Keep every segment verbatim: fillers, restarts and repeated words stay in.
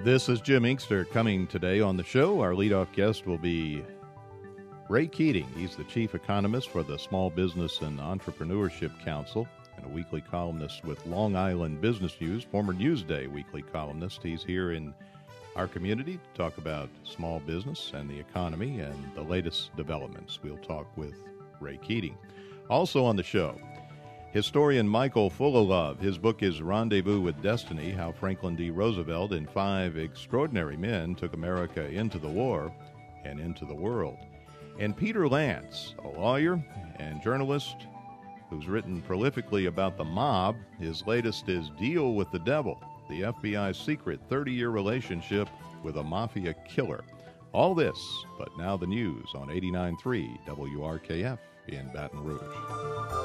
This is Jim Inkster coming today on the show. Our leadoff guest will be Ray Keating. He's the chief economist for the Small Business and Entrepreneurship Council and a weekly columnist with Long Island Business News, former Newsday weekly columnist. He's here in our community to talk about small business and the economy and the latest developments. We'll talk with Ray Keating. Also on the show, historian Michael Fullilove. His book is Rendezvous with Destiny, How Franklin D. Roosevelt and Five Extraordinary Men Took America into the War and into the World. And Peter Lance, a lawyer and journalist who's written prolifically about the mob. His latest is Deal with the Devil, the F B I's secret thirty-year relationship with a mafia killer. All this, but now the news on eighty-nine point three W R K F in Baton Rouge.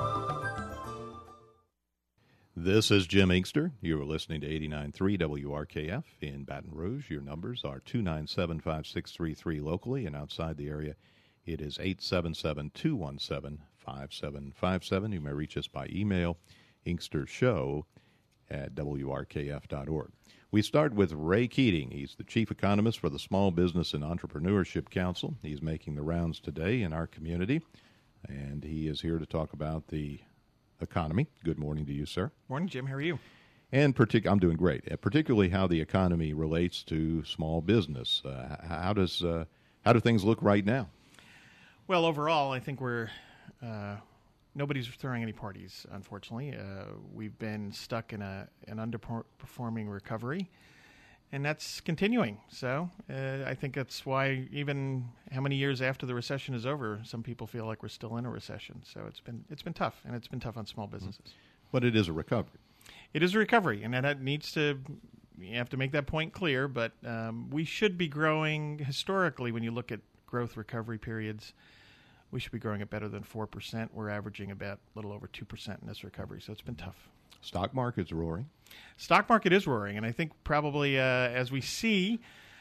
This is Jim Inkster. You are listening to eighty-nine point three W R K F in Baton Rouge. Your numbers are two nine seven, five six three three locally, and outside the area it is eight seven seven, two one seven, five seven five seven. You may reach us by email, inkstershow at W R K F dot org. We start with Ray Keating. He's the chief economist for the Small Business and Entrepreneurship Council. He's making the rounds today in our community, and he is here to talk about the economy. Good morning to you, sir. Morning, Jim. How are you? And partic- I'm doing great. Uh, particularly how the economy relates to small business. Uh, how does uh, how do things look right now? Well, overall, I think we're uh, nobody's throwing any parties. Unfortunately, uh, we've been stuck in a an underperforming recovery, and that's continuing. So uh, I think that's why even how many years after the recession is over, some people feel like we're still in a recession. So it's been it's been tough, and it's been tough on small businesses. But it is a recovery. It is a recovery, and that needs to you have to make that point clear. But um, we should be growing historically. When you look at growth recovery periods, we should be growing at better than four percent. We're averaging about a little over two percent in this recovery, so it's been tough. Stock market's roaring. Stock market is roaring, and I think probably uh, as we see,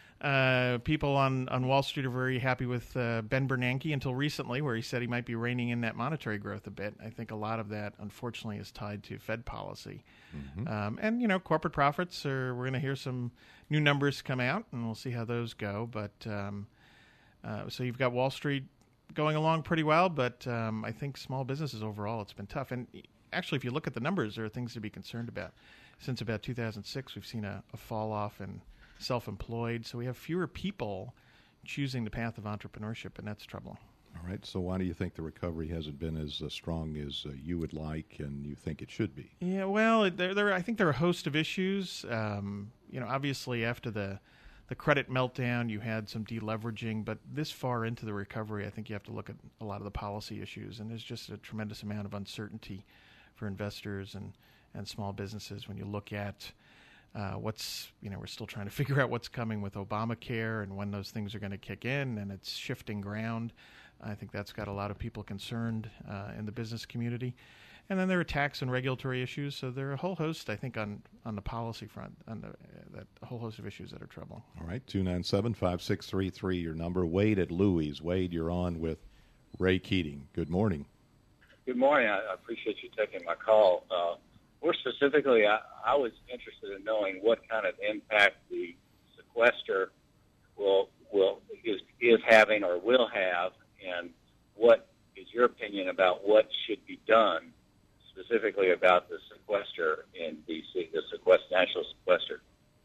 uh, people on, on Wall Street are very happy with uh, Ben Bernanke until recently, where he said he might be reining in that monetary growth a bit. I think a lot of that, unfortunately, is tied to Fed policy. Mm-hmm. Um, and, you know, corporate profits, are, we're going to hear some new numbers come out, and we'll see how those go. But um, uh, so you've got Wall Street going along pretty well, but um, I think small businesses overall, it's been tough. And actually, if you look at the numbers, there are things to be concerned about. Since about two thousand six, we've seen a, a fall off in self-employed. So we have fewer people choosing the path of entrepreneurship, and that's troubling. All right. So why do you think the recovery hasn't been as uh, strong as uh, you would like and you think it should be? Yeah, well, there, there, I think there are a host of issues. Um, you know, obviously, after the the credit meltdown, you had some deleveraging, but this far into the recovery, I think you have to look at a lot of the policy issues, and there's just a tremendous amount of uncertainty for investors and, and small businesses when you look at uh, what's, you know, we're still trying to figure out what's coming with Obamacare and when those things are going to kick in, and it's shifting ground. I think that's got a lot of people concerned uh, in the business community. And then there are tax and regulatory issues, so there are a whole host, I think, on, on the policy front, on the, uh, that a whole host of issues that are troubling. All right, two nine seven, five six three three, your number. Wade at Louis. Wade, you're on with Ray Keating. Good morning. Good morning. I I appreciate you taking my call. Uh, more specifically, I, I was interested in knowing what kind of impact the sequester will will is is having or will have, and what is your opinion about what should be done specifically about the sequester in D C, the sequester, national sequester?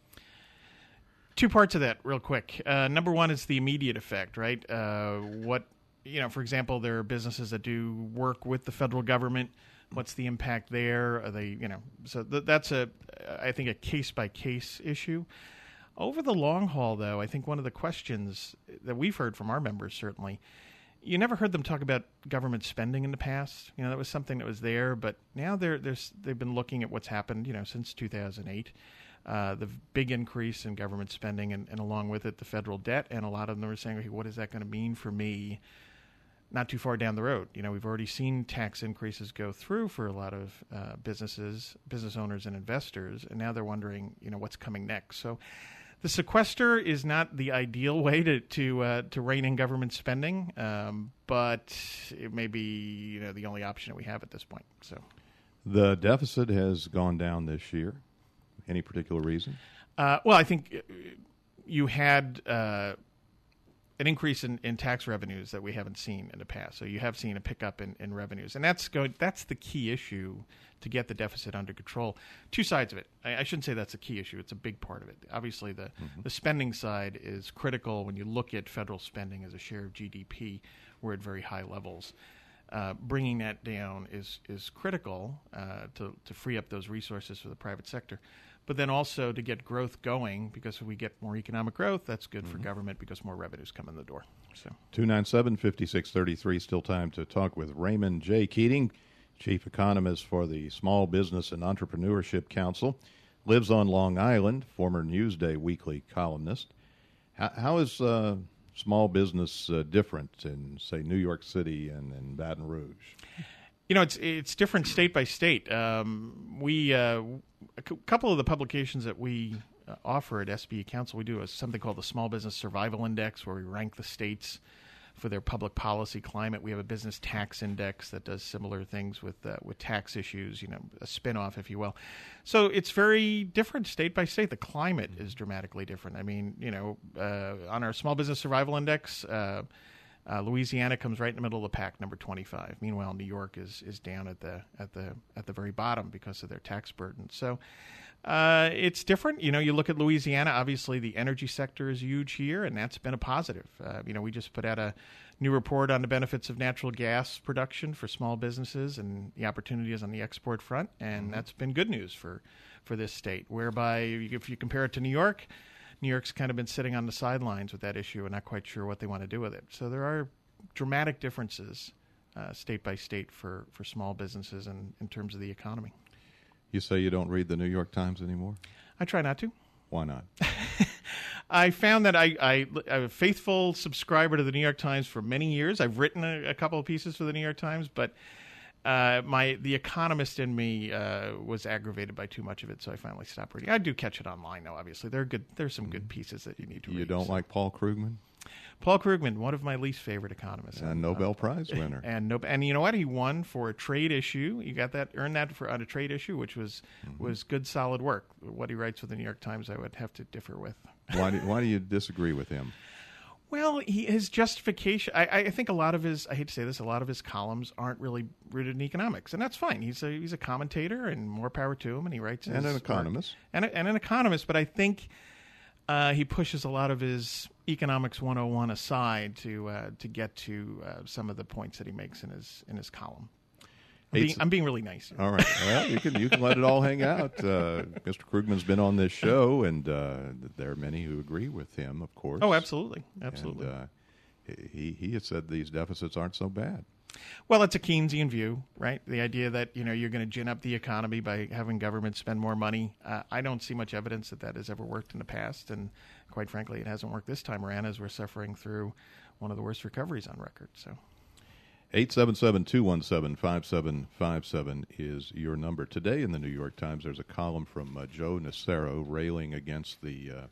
Two parts of that, real quick. Uh, number one is the immediate effect, right? Uh, what you know, for example, there are businesses that do work with the federal government. What's the impact there? Are they, you know, so th- that's a, I think, a case by case issue. Over the long haul, though, I think one of the questions that we've heard from our members, certainly, you never heard them talk about government spending in the past. You know, that was something that was there, but now they're, they're, they've been looking at what's happened, you know, since two thousand eight. Uh, the big increase in government spending and, and along with it, the federal debt. And a lot of them are saying, okay, what is that going to mean for me not too far down the road? You know, we've already seen tax increases go through for a lot of uh, businesses, business owners and investors. And now they're wondering, you know, what's coming next. So the sequester is not the ideal way to to, uh, to rein in government spending, um, but it may be, you know, the only option that we have at this point. So the deficit has gone down this year. Any particular reason? Uh, well, I think you had uh, an increase in, in tax revenues that we haven't seen in the past. So you have seen a pickup in, in revenues, and that's going. That's the key issue to get the deficit under control. Two sides of it. I, I shouldn't say that's a key issue. It's a big part of it. Obviously, the mm-hmm. the spending side is critical. When you look at federal spending as a share of G D P, we're at very high levels. Uh, bringing that down is is critical uh, to to free up those resources for the private sector. But then also to get growth going, because if we get more economic growth, that's good mm-hmm. for government because more revenues come in the door. So two nine seven, five six three three, still time to talk with Raymond J. Keating, Chief Economist for the Small Business and Entrepreneurship Council, lives on Long Island, former Newsday weekly columnist. How, how is uh, small business uh, different in, say, New York City and, and Baton Rouge? You know, it's it's different state by state. Um, we uh, a c- couple of the publications that we uh, offer at S B E Council, we do a, something called the Small Business Survival Index, where we rank the states for their public policy climate. We have a business tax index that does similar things with uh, with tax issues. You know, a spinoff, if you will. So it's very different state by state. The climate is dramatically different. I mean, you know, uh, on our Small Business Survival Index. Uh, Uh, Louisiana comes right in the middle of the pack, number twenty-five. Meanwhile, New York is is down at the at the at the very bottom because of their tax burden. So uh, it's different. You know, you look at Louisiana. Obviously, the energy sector is huge here, and that's been a positive. Uh, you know, we just put out a new report on the benefits of natural gas production for small businesses and the opportunities on the export front, and mm-hmm. that's been good news for for this state. Whereby, if you compare it to New York. New York's kind of been sitting on the sidelines with that issue and not quite sure what they want to do with it. So there are dramatic differences uh, state by state for, for small businesses and in terms of the economy. You say you don't read the New York Times anymore? I try not to. Why not? I found that I, I, I'm a faithful subscriber to the New York Times for many years. I've written a, a couple of pieces for the New York Times, but Uh, my the economist in me uh, was aggravated by too much of it, so I finally stopped reading. I do catch it online, though. Obviously, there are good. There's some good pieces that you need to you read. You don't so. like Paul Krugman? Paul Krugman, one of my least favorite economists, and Nobel uh, Prize winner. And no, and you know what? He won for a trade issue. You got that, earned that for on a trade issue, which was mm-hmm. was good, solid work. What he writes for the New York Times, I would have to differ with. Why do, why do you disagree with him? Well, he, his justification, I, I think a lot of his, I hate to say this, a lot of his columns aren't really rooted in economics, and that's fine. He's a he's a commentator, and more power to him, and he writes his And an economist. Work. And, a, and an economist, but I think uh, he pushes a lot of his economics one oh one aside to uh, to get to uh, some of the points that he makes in his in his column. I'm being, I'm being really nice here. All right. Well, you can you can let it all hang out. Uh, Mister Krugman's been on this show, and uh, there are many who agree with him, of course. Oh, absolutely, absolutely. And, uh, he he has said these deficits aren't so bad. Well, it's a Keynesian view, right? The idea that you know you're going to gin up the economy by having government spend more money. Uh, I don't see much evidence that that has ever worked in the past, and quite frankly, it hasn't worked this time around as we're suffering through one of the worst recoveries on record. So. eight seven seven, two one seven, five seven five seven is your number. Today in the New York Times, there's a column from uh, Joe Nocera railing against the uh,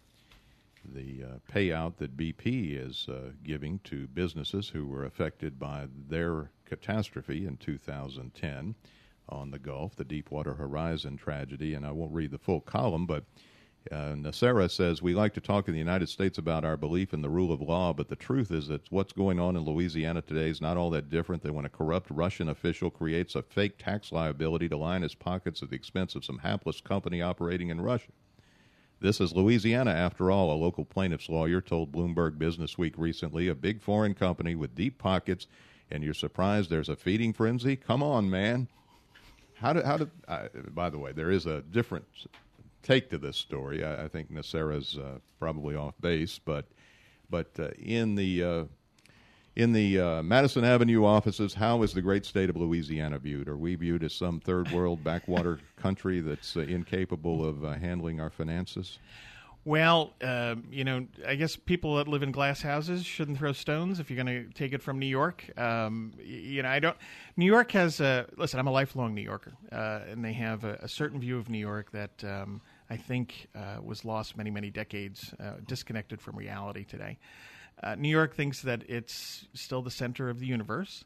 the uh, payout that B P is uh, giving to businesses who were affected by their catastrophe in two thousand ten on the Gulf, the Deepwater Horizon tragedy. And I won't read the full column, but Uh, Nocera says, we like to talk in the United States about our belief in the rule of law, but the truth is that what's going on in Louisiana today is not all that different than when a corrupt Russian official creates a fake tax liability to line his pockets at the expense of some hapless company operating in Russia. This is Louisiana, after all, a local plaintiff's lawyer told Bloomberg Businessweek recently, a big foreign company with deep pockets, and you're surprised there's a feeding frenzy? Come on, man. How do, how do, uh, by the way, there is a different take to this story. I, I think Nocera's uh, probably off base, but but uh, in the uh, in the uh, Madison Avenue offices, how is the great state of Louisiana viewed? Are we viewed as some third world backwater country that's uh, incapable of uh, handling our finances? Well, uh, you know, I guess people that live in glass houses shouldn't throw stones if you're going to take it from New York. Um, you know, I don't. New York has a listen. I'm a lifelong New Yorker, uh, and they have a, a certain view of New York that um, I think uh, was lost many, many decades, uh, disconnected from reality today. Uh, New York thinks that it's still the center of the universe.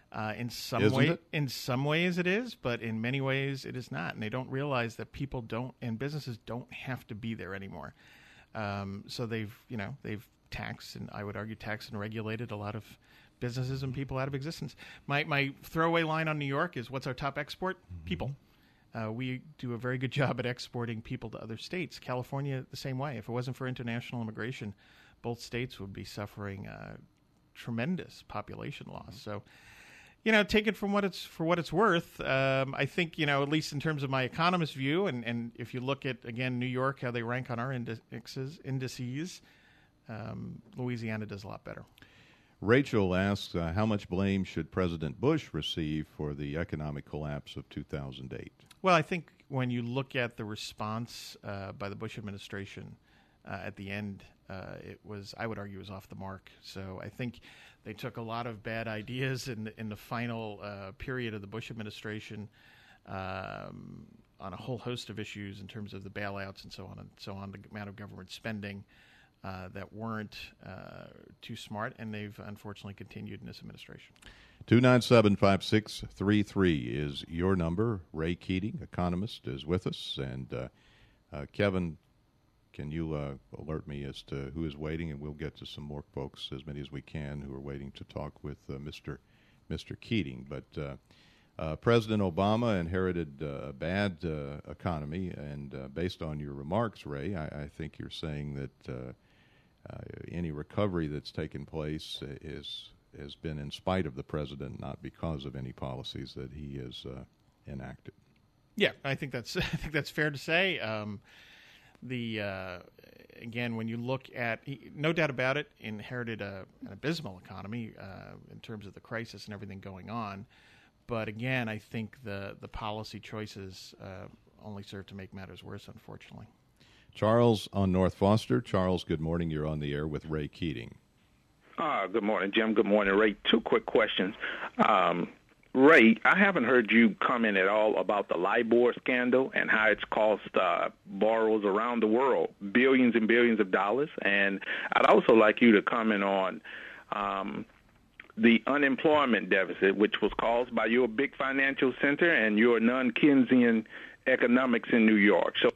Uh, in some Isn't way, it? in some ways it is, but in many ways it is not. And they don't realize that people don't and businesses don't have to be there anymore. Um, so they've, you know, they've taxed and I would argue taxed and regulated a lot of businesses and people out of existence. My my throwaway line on New York is, "What's our top export? Mm-hmm. People." Uh, we do a very good job at exporting people to other states. California, the same way. If it wasn't for international immigration, both states would be suffering uh, tremendous population loss. Mm-hmm. So, you know, take it from what it's for what it's worth. Um, I think, you know, at least in terms of my economist view, and, and if you look at, again, New York, how they rank on our indexes, indices, um, Louisiana does a lot better. Rachel asks, uh, how much blame should President Bush receive for the economic collapse of two thousand eight? Well, I think when you look at the response uh, by the Bush administration uh, at the end, uh, it was, I would argue, was off the mark. So I think they took a lot of bad ideas in the, in the final uh, period of the Bush administration um, on a whole host of issues in terms of the bailouts and so on and so on, the amount of government spending uh, that weren't uh, too smart, and they've unfortunately continued in this administration. two nine seven, five six three three is your number. Ray Keating, economist, is with us. And uh, uh, Kevin, can you uh, alert me as to who is waiting? And we'll get to some more folks, as many as we can, who are waiting to talk with uh, Mister Mister Keating. But uh, uh, President Obama inherited uh, a bad uh, economy, and uh, based on your remarks, Ray, I, I think you're saying that uh, uh, any recovery that's taken place is has been in spite of the president, not because of any policies that he has uh, enacted. Yeah, I think that's I think that's fair to say. Um, the uh, again, when you look at, he, no doubt about it, inherited a, an abysmal economy uh, in terms of the crisis and everything going on. But again, I think the the policy choices uh, only serve to make matters worse, unfortunately. Charles on North Foster. Charles, good morning. You're on the air with Ray Keating. Uh, good morning, Jim. Good morning, Ray. Two quick questions. Um, Ray, I haven't heard you comment at all about the LIBOR scandal and how it's cost uh, borrowers around the world billions and billions of dollars. And I'd also like you to comment on um, the unemployment deficit, which was caused by your big financial center and your non-Keynesian economics in New York. So.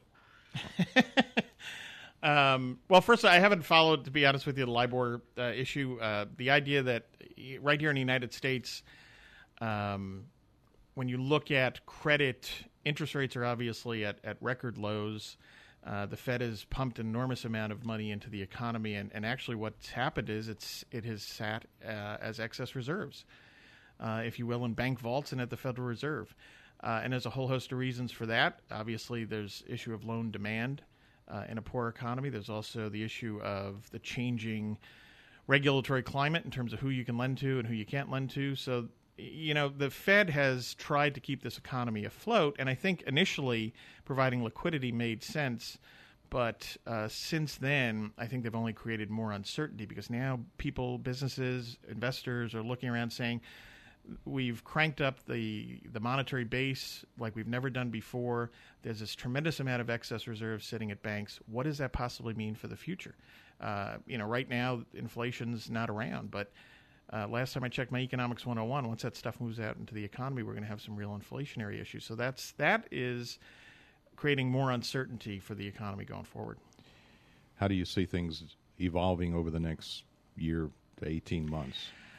Um, well, first, I haven't followed, to be honest with you, the LIBOR uh, issue. Uh, the idea that right here in the United States, um, when you look at credit, interest rates are obviously at, at record lows. Uh, the Fed has pumped an enormous amount of money into the economy, and, and actually what's happened is it's it has sat uh, as excess reserves, uh, if you will, in bank vaults and at the Federal Reserve. Uh, and there's a whole host of reasons for that. Obviously, there's issue of loan demand. Uh, in a poor economy, there's also the issue of the changing regulatory climate in terms of who you can lend to and who you can't lend to. So, you know, the Fed has tried to keep this economy afloat, and I think initially providing liquidity made sense. But uh, since then, I think they've only created more uncertainty because now people, businesses, investors are looking around saying, we've cranked up the the monetary base like we've never done before. There's this tremendous amount of excess reserves sitting at banks. What does that possibly mean for the future? Uh, you know, right now, inflation's not around. But uh, last time I checked my Economics one oh one, once that stuff moves out into the economy, we're going to have some real inflationary issues. So that's that is creating more uncertainty for the economy going forward. How do you see things evolving over the next year to eighteen months?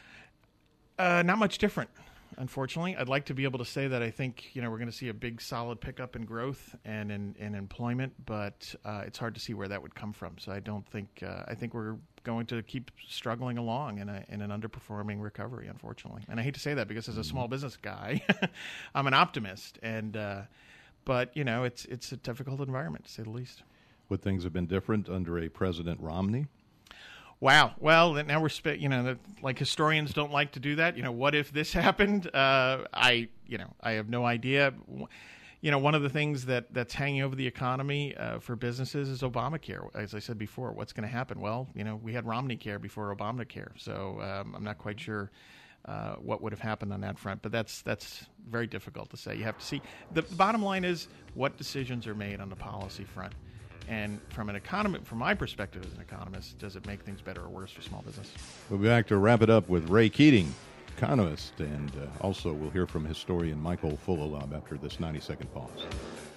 Uh, not much different, unfortunately. I'd like to be able to say that I think, you know, we're going to see a big solid pickup in growth and in, in employment, but uh, it's hard to see where that would come from. So I don't think uh, I think we're going to keep struggling along in a in an underperforming recovery, unfortunately. And I hate to say that because as a small business guy, I'm an optimist. And uh, but you know, it's it's a difficult environment to say the least. Would things have been different under a President Romney? Wow. Well, now we're sp- you know, like historians don't like to do that. You know, what if this happened? Uh, I, you know, I have no idea. You know, one of the things that, that's hanging over the economy uh, for businesses is Obamacare. As I said before, what's going to happen? Well, you know, we had Romney Care before Obamacare, so um, I'm not quite sure uh, what would have happened on that front. But that's that's very difficult to say. You have to see. The bottom line is what decisions are made on the policy front. And from an economist, from my perspective as an economist, does it make things better or worse for small business? We'll be back to wrap it up with Ray Keating economist. And uh, also we'll hear from historian Michael Fullalove after this ninety-second pause.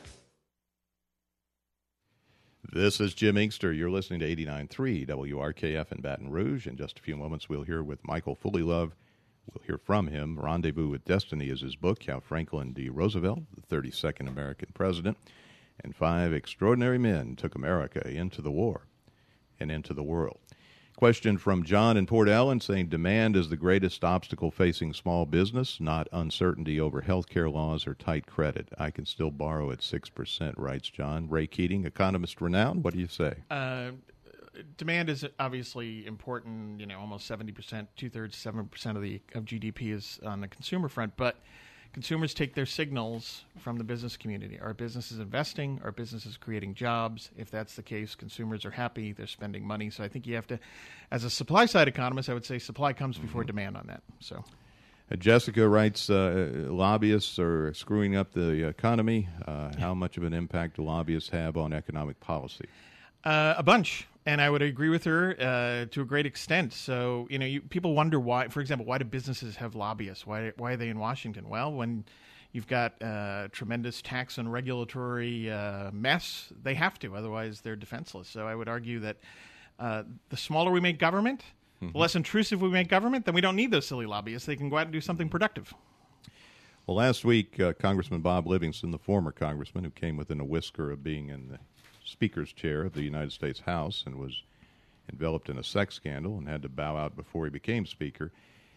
This is Jim Inkster. You're listening to eighty-nine point three W R K F in Baton Rouge. In just a few moments, we'll hear with Michael Fullalove. We'll hear from him. Rendezvous with Destiny is his book, how Franklin D. Roosevelt, the thirty-second American president, and five extraordinary men took America into the war and into the world. Question from John in Port Allen saying demand is the greatest obstacle facing small business, not uncertainty over health care laws or tight credit. I can still borrow at six percent, writes John. Ray Keating, economist renowned, what do you say? Uh, demand is obviously important. You know, almost seventy percent, two-thirds, seven percent of the of G D P is on the consumer front, but consumers take their signals from the business community. Are businesses investing? Are businesses creating jobs? If that's the case, consumers are happy. They're spending money. So I think you have to, as a supply-side economist, I would say supply comes before mm-hmm. demand on that. So, uh, Jessica writes, uh, lobbyists are screwing up the economy. Uh, how much of an impact do lobbyists have on economic policy? Uh, a bunch. And I would agree with her uh, to a great extent. So, you know, you, people wonder why, for example, why do businesses have lobbyists? Why, why are they in Washington? Well, when you've got uh, tremendous tax and regulatory uh, mess, they have to. Otherwise, they're defenseless. So I would argue that uh, the smaller we make government, mm-hmm. the less intrusive we make government, then we don't need those silly lobbyists. They can go out and do something productive. Well, last week, uh, Congressman Bob Livingston, the former congressman who came within a whisker of being in the Speaker's chair of the United States House and was enveloped in a sex scandal and had to bow out before he became Speaker.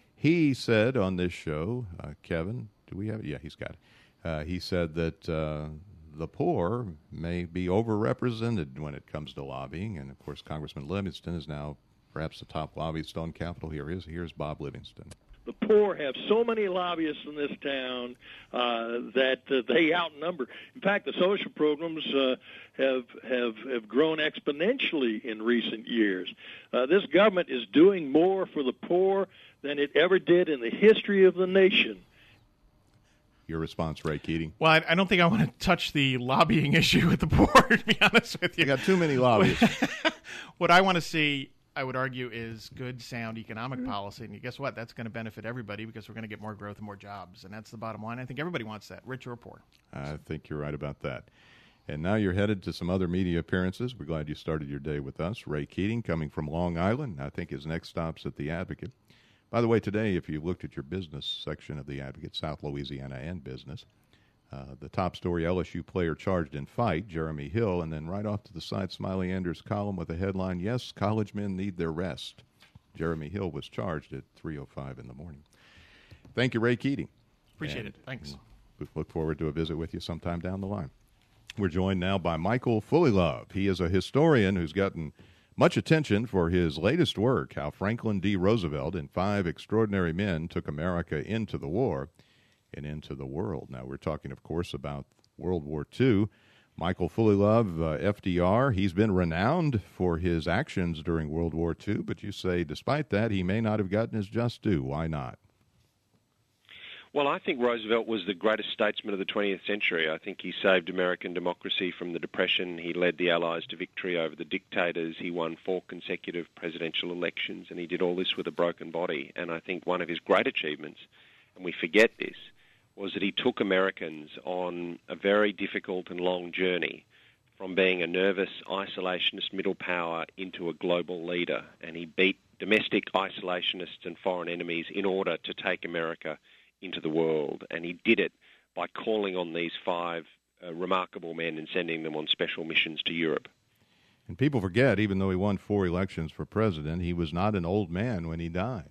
He said on this show, uh, Kevin, do we have it? Yeah, he's got it. Uh, he said that uh, the poor may be overrepresented when it comes to lobbying. And, of course, Congressman Livingston is now perhaps the top lobbyist on Capitol Hill. Here's, here's Bob Livingston. The poor have so many lobbyists in this town uh, that uh, they outnumber. In fact, the social programs uh, have have have grown exponentially in recent years. Uh, this government is doing more for the poor than it ever did in the history of the nation. Your response, Ray Keating? Well, I, I don't think I want to touch the lobbying issue with the poor, to be honest with you. You got too many lobbyists. What I want to see, I would argue, is good, sound economic policy. And guess what? That's going to benefit everybody because we're going to get more growth and more jobs. And that's the bottom line. I think everybody wants that, rich or poor. I think you're right about that. And now you're headed to some other media appearances. We're glad you started your day with us. Ray Keating, coming from Long Island. I think his next stop's at The Advocate. By the way, today, if you looked at your business section of The Advocate, South Louisiana and business, Uh, the top story, L S U player charged in fight, Jeremy Hill, and then right off to the side, Smiley Anders' column with a headline, yes, college men need their rest. Jeremy Hill was charged at three oh five in the morning. Thank you, Ray Keating. Appreciate and it. Thanks. We look forward to a visit with you sometime down the line. We're joined now by Michael Fullalove. He is a historian who's gotten much attention for his latest work, How Franklin D. Roosevelt and Five Extraordinary Men Took America into the War and into the world. Now, we're talking, of course, about World War Two. Michael Fullalove, uh, F D R, he's been renowned for his actions during World War Two, but you say, despite that, he may not have gotten his just due. Why not? Well, I think Roosevelt was the greatest statesman of the twentieth century. I think he saved American democracy from the Depression. He led the Allies to victory over the dictators. He won four consecutive presidential elections, and he did all this with a broken body. And I think one of his great achievements, and we forget this, was that he took Americans on a very difficult and long journey from being a nervous, isolationist middle power into a global leader. And he beat domestic isolationists and foreign enemies in order to take America into the world. And he did it by calling on these five uh, remarkable men and sending them on special missions to Europe. And people forget, even though he won four elections for president, he was not an old man when he died.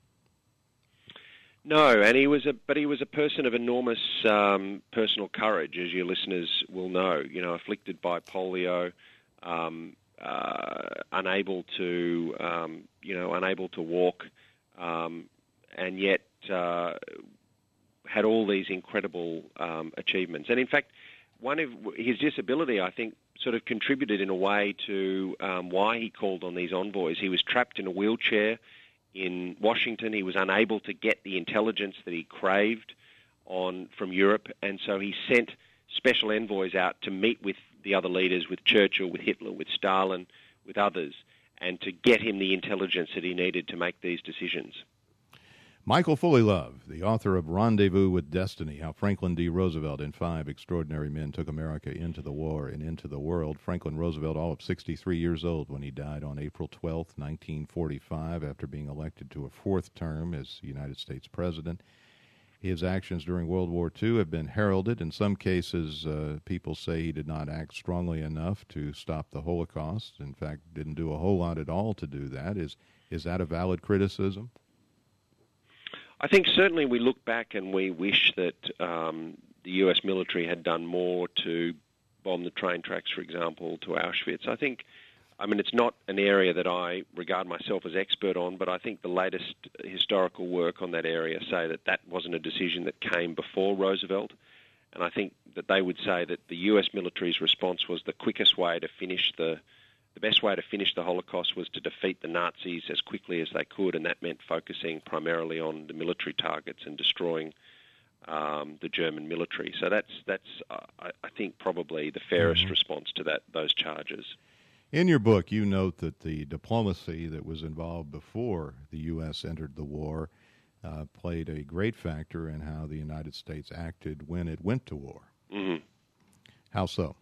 No, and he was a, but he was a person of enormous um, personal courage, as your listeners will know. You know, afflicted by polio, um, uh, unable to, um, you know, unable to walk, um, and yet uh, had all these incredible um, achievements. And in fact, one of his disability, I think, sort of contributed in a way to um, why he called on these envoys. He was trapped in a wheelchair in Washington. He was unable to get the intelligence that he craved on from Europe, and so he sent special envoys out to meet with the other leaders, with Churchill, with Hitler, with Stalin, with others, and to get him the intelligence that he needed to make these decisions. Michael Fullilove, the author of Rendezvous with Destiny, How Franklin D. Roosevelt and Five Extraordinary Men Took America into the War and into the World. Franklin Roosevelt, all of sixty-three years old when he died on April twelfth, nineteen forty-five, after being elected to a fourth term as United States President. His actions during World War Two have been heralded. In some cases, uh, people say he did not act strongly enough to stop the Holocaust. In fact, didn't do a whole lot at all to do that. Is, is that a valid criticism? I think certainly we look back and we wish that um, the U S military had done more to bomb the train tracks, for example, to Auschwitz. I think, I mean, it's not an area that I regard myself as expert on, but I think the latest historical work on that area say that that wasn't a decision that came before Roosevelt. And I think that they would say that the U S military's response was the quickest way to finish the The best way to finish the Holocaust was to defeat the Nazis as quickly as they could, and that meant focusing primarily on the military targets and destroying um, the German military. So that's that's uh, I, I think probably the fairest mm-hmm. response to that those charges. In your book, you note that the diplomacy that was involved before the U S entered the war uh, played a great factor in how the United States acted when it went to war. Mm-hmm. How so?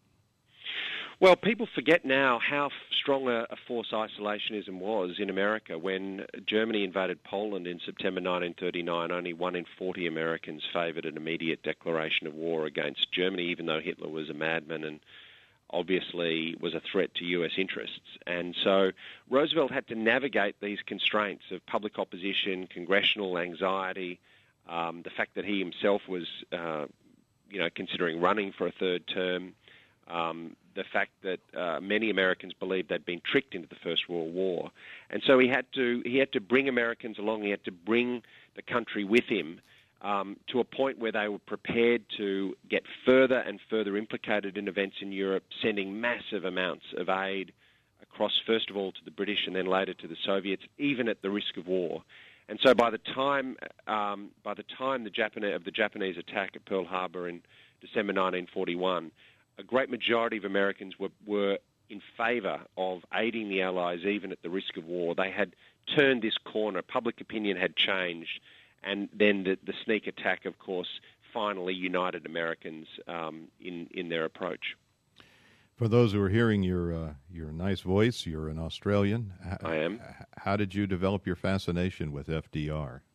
Well, people forget now how strong a, a force isolationism was in America. When Germany invaded Poland in September nineteen thirty-nine, only one in forty Americans favoured an immediate declaration of war against Germany, even though Hitler was a madman and obviously was a threat to U S interests. And so Roosevelt had to navigate these constraints of public opposition, congressional anxiety, um, the fact that he himself was, uh, you know, considering running for a third term, um, the fact that uh, many Americans believed they'd been tricked into the First World War. And so he had to he had to bring Americans along, he had to bring the country with him um, to a point where they were prepared to get further and further implicated in events in Europe, sending massive amounts of aid across, first of all, to the British and then later to the Soviets, even at the risk of war. And so by the time um, by the time the Japan- of the Japanese attack at Pearl Harbor in December nineteen forty-one, a great majority of Americans were, were in favour of aiding the Allies even at the risk of war. They had turned this corner. Public opinion had changed. And then the, the sneak attack, of course, finally united Americans um, in, in their approach. For those who are hearing your uh, your nice voice, you're an Australian. I am. How did you develop your fascination with F D R?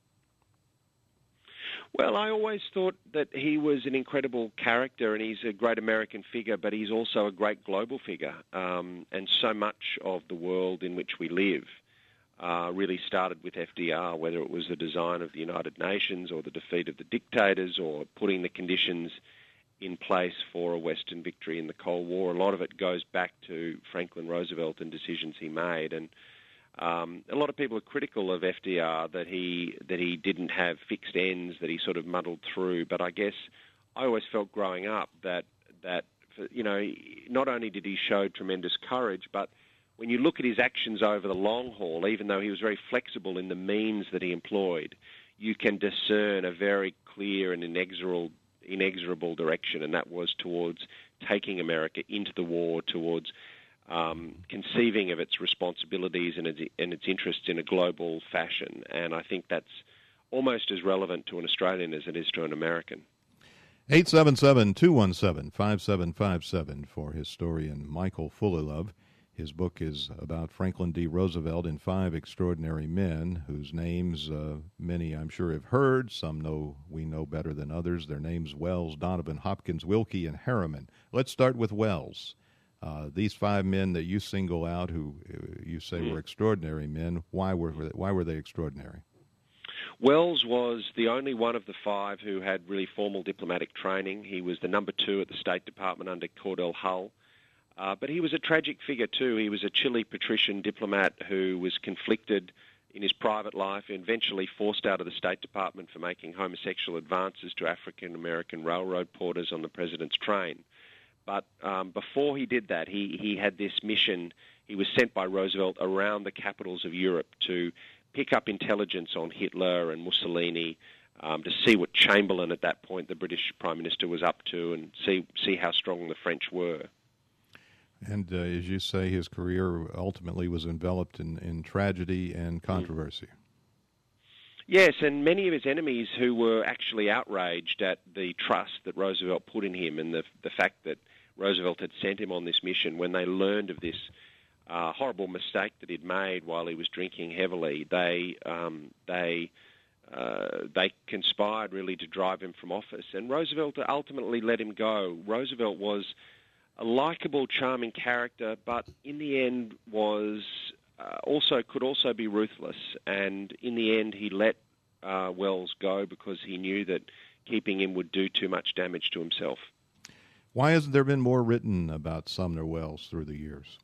Well, I always thought that he was an incredible character and he's a great American figure, but he's also a great global figure. Um, and so much of the world in which we live uh, really started with F D R, whether it was the design of the United Nations or the defeat of the dictators or putting the conditions in place for a Western victory in the Cold War. A lot of it goes back to Franklin Roosevelt and decisions he made. And Um, a lot of people are critical of F D R, that he that he didn't have fixed ends, that he sort of muddled through. But I guess I always felt growing up that that you know not only did he show tremendous courage, but when you look at his actions over the long haul, even though he was very flexible in the means that he employed, you can discern a very clear and inexorable inexorable direction, and that was towards taking America into the war, towards Um, conceiving of its responsibilities and its, and its interests in a global fashion. And I think that's almost as relevant to an Australian as it is to an American. eight seven seven, two one seven, five seven five seven for historian Michael Fullilove. His book is about Franklin D. Roosevelt and Five Extraordinary Men, whose names uh, many, I'm sure, have heard. Some know we know better than others. Their names: Wells, Donovan, Hopkins, Wilkie, and Harriman. Let's start with Wells. Uh, these five men that you single out, who uh, you say mm. were extraordinary men, why were why were they extraordinary? Wells was the only one of the five who had really formal diplomatic training. He was the number two at the State Department under Cordell Hull. Uh, but he was a tragic figure too. He was a Chile patrician diplomat who was conflicted in his private life, and eventually forced out of the State Department for making homosexual advances to African-American railroad porters on the president's train. But um, before he did that, he, he had this mission. He was sent by Roosevelt around the capitals of Europe to pick up intelligence on Hitler and Mussolini, um, to see what Chamberlain at that point, the British Prime Minister, was up to, and see see how strong the French were. And uh, as you say, his career ultimately was enveloped in, in tragedy and controversy. Yes, and many of his enemies who were actually outraged at the trust that Roosevelt put in him and the the fact that Roosevelt had sent him on this mission, when they learned of this uh, horrible mistake that he'd made while he was drinking heavily, they um, they uh, they conspired really to drive him from office. And Roosevelt ultimately let him go. Roosevelt was a likable, charming character, but in the end was uh, also could also be ruthless. And in the end, he let uh, Wells go because he knew that keeping him would do too much damage to himself. Why hasn't there been more written about Sumner Wells through the years?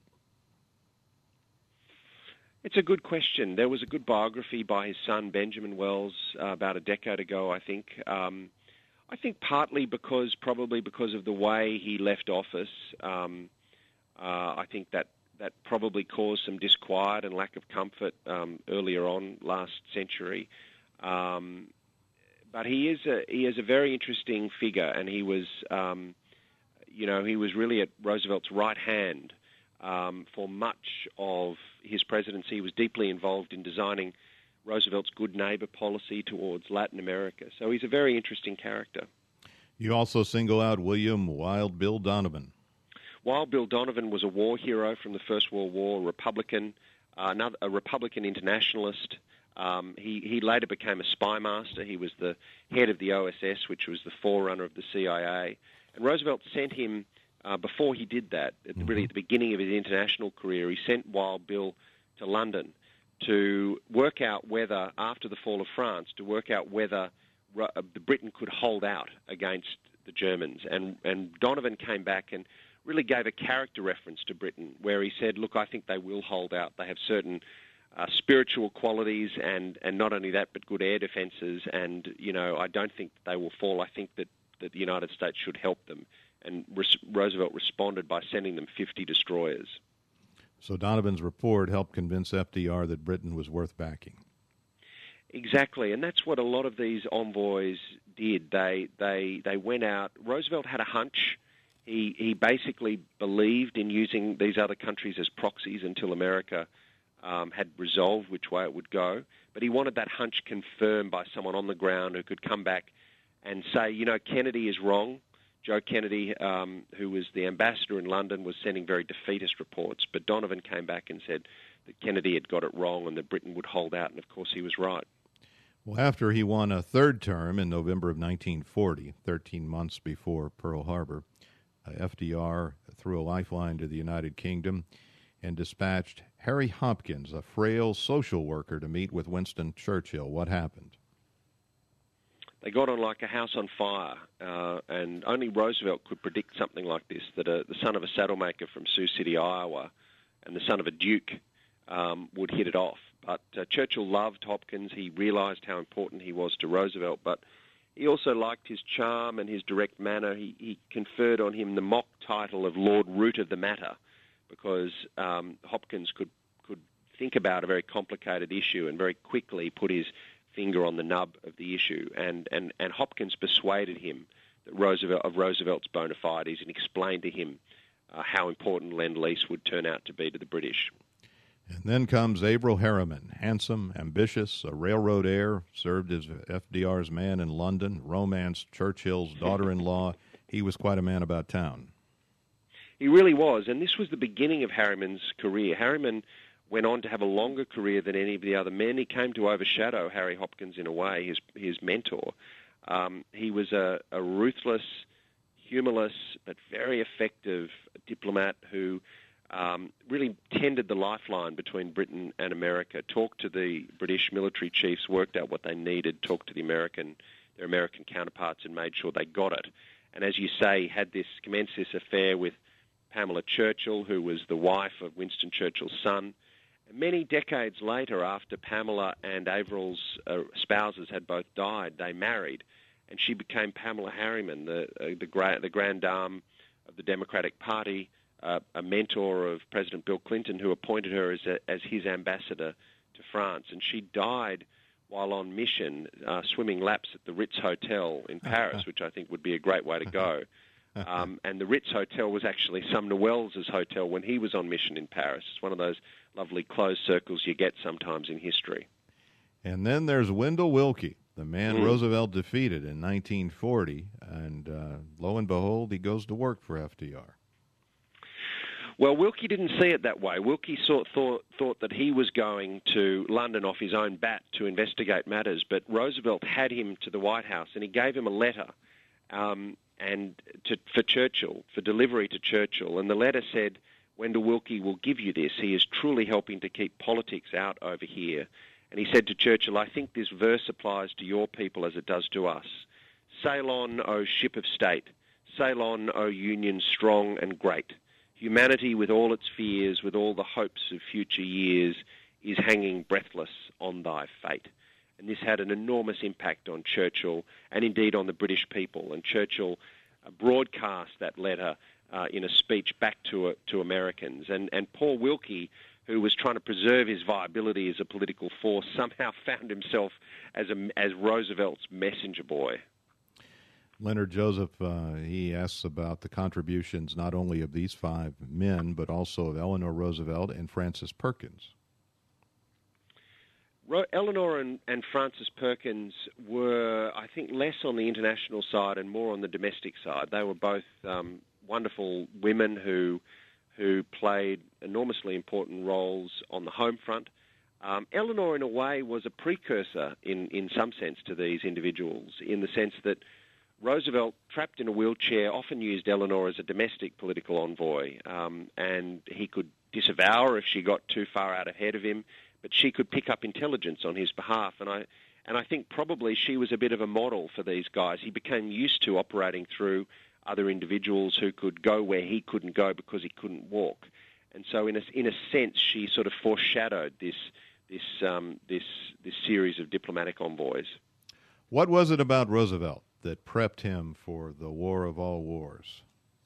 It's a good question. There was a good biography by his son, Benjamin Wells, uh, about a decade ago, I think. Um, I think partly because, probably because of the way he left office. Um, uh, I think that, that probably caused some disquiet and lack of comfort um, earlier on last century. Um, but he is a he is a very interesting figure, and he was, um, you know, he was really at Roosevelt's right hand um, for much of his presidency. He was deeply involved in designing Roosevelt's good neighbor policy towards Latin America. So he's a very interesting character. You also single out William Wild Bill Donovan. Wild Bill Donovan was a war hero from the First World War, a Republican, uh, another, a Republican internationalist. Um, he, he later became a spy master. He was the head of the O S S, which was the forerunner of the C I A. And Roosevelt sent him, uh, before he did that, at the, really at the beginning of his international career, he sent Wild Bill to London to work out whether, after the fall of France, to work out whether uh, Britain could hold out against the Germans. And, and Donovan came back and really gave a character reference to Britain, where he said, look, I think they will hold out. They have certain uh, spiritual qualities, and, and not only that, but good air defences. And, you know, I don't think they will fall. I think that, that the United States should help them. And Res- Roosevelt responded by sending them fifty destroyers. So Donovan's report helped convince F D R that Britain was worth backing. Exactly, and that's what a lot of these envoys did. They they they went out. Roosevelt had a hunch. He he basically believed in using these other countries as proxies until America um, had resolved which way it would go. But he wanted that hunch confirmed by someone on the ground who could come back and say, you know, Kennedy is wrong. Joe Kennedy, um, who was the ambassador in London, was sending very defeatist reports. But Donovan came back and said that Kennedy had got it wrong and that Britain would hold out, and of course he was right. Well, after he won a third term in November of nineteen forty, thirteen months before Pearl Harbor, uh, F D R threw a lifeline to the United Kingdom and dispatched Harry Hopkins, a frail social worker, to meet with Winston Churchill. What happened? They got on like a house on fire, uh, and only Roosevelt could predict something like this, that a, the son of a saddlemaker from Sioux City, Iowa, and the son of a duke um, would hit it off. But uh, Churchill loved Hopkins. He realized how important he was to Roosevelt, but he also liked his charm and his direct manner. He, he conferred on him the mock title of Lord Root of the Matter, because um, Hopkins could, could think about a very complicated issue and very quickly put his finger on the nub of the issue, and, and, and Hopkins persuaded him that Roosevelt of Roosevelt's bona fides and explained to him uh, how important Lend-Lease would turn out to be to the British. And then comes Averell Harriman, handsome, ambitious, a railroad heir, served as F D R's man in London, romanced Churchill's daughter-in-law. He was quite a man about town. He really was, and this was the beginning of Harriman's career. Harriman went on to have a longer career than any of the other men. He came to overshadow Harry Hopkins in a way, his his mentor. Um, he was a, a ruthless, humorless, but very effective diplomat who um, really tended the lifeline between Britain and America, talked to the British military chiefs, worked out what they needed, talked to the American their American counterparts, and made sure they got it. And as you say, he had this commenced this affair with Pamela Churchill, who was the wife of Winston Churchill's son. Many decades later, after Pamela and Averell's uh, spouses had both died, they married, and she became Pamela Harriman, the uh, the, gra- the grand dame of the Democratic Party, uh, a mentor of President Bill Clinton, who appointed her as a, as his ambassador to France. And she died while on mission, uh, swimming laps at the Ritz Hotel in Paris, which I think would be a great way to go. Um, and the Ritz Hotel was actually Sumner Wells' hotel when he was on mission in Paris. It's one of those lovely closed circles you get sometimes in history. And then there's Wendell Willkie, the man Mm. Roosevelt defeated in nineteen forty, and uh, lo and behold, he goes to work for F D R. Well, Willkie didn't see it that way. Willkie thought, thought, thought that he was going to London off his own bat to investigate matters, but Roosevelt had him to the White House, and he gave him a letter um, and to, for Churchill, for delivery to Churchill. And the letter said, Wendell Willkie will give you this. He is truly helping to keep politics out over here. And he said to Churchill, I think this verse applies to your people as it does to us. Sail on, O ship of state. Sail on, O Union strong and great. Humanity, with all its fears, with all the hopes of future years, is hanging breathless on thy fate. And this had an enormous impact on Churchill and indeed on the British people. And Churchill uh, broadcast that letter uh, in a speech back to uh, to Americans. And, and Paul Willkie, who was trying to preserve his viability as a political force, somehow found himself as a, as Roosevelt's messenger boy. Leonard Joseph, uh, he asks about the contributions not only of these five men, but also of Eleanor Roosevelt and Francis Perkins. Ro- Eleanor and, and Francis Perkins were, I think, less on the international side and more on the domestic side. They were both um, wonderful women who who played enormously important roles on the home front. Um, Eleanor, in a way, was a precursor, in, in some sense, to these individuals, in the sense that Roosevelt, trapped in a wheelchair, often used Eleanor as a domestic political envoy, um, and he could disavow her if she got too far out ahead of him, but she could pick up intelligence on his behalf. And I, and I think probably she was a bit of a model for these guys. He became used to operating through other individuals who could go where he couldn't go because he couldn't walk. And so, in a, in a sense, she sort of foreshadowed this this um, this this series of diplomatic envoys. What was it about Roosevelt that prepped him for the war of all wars?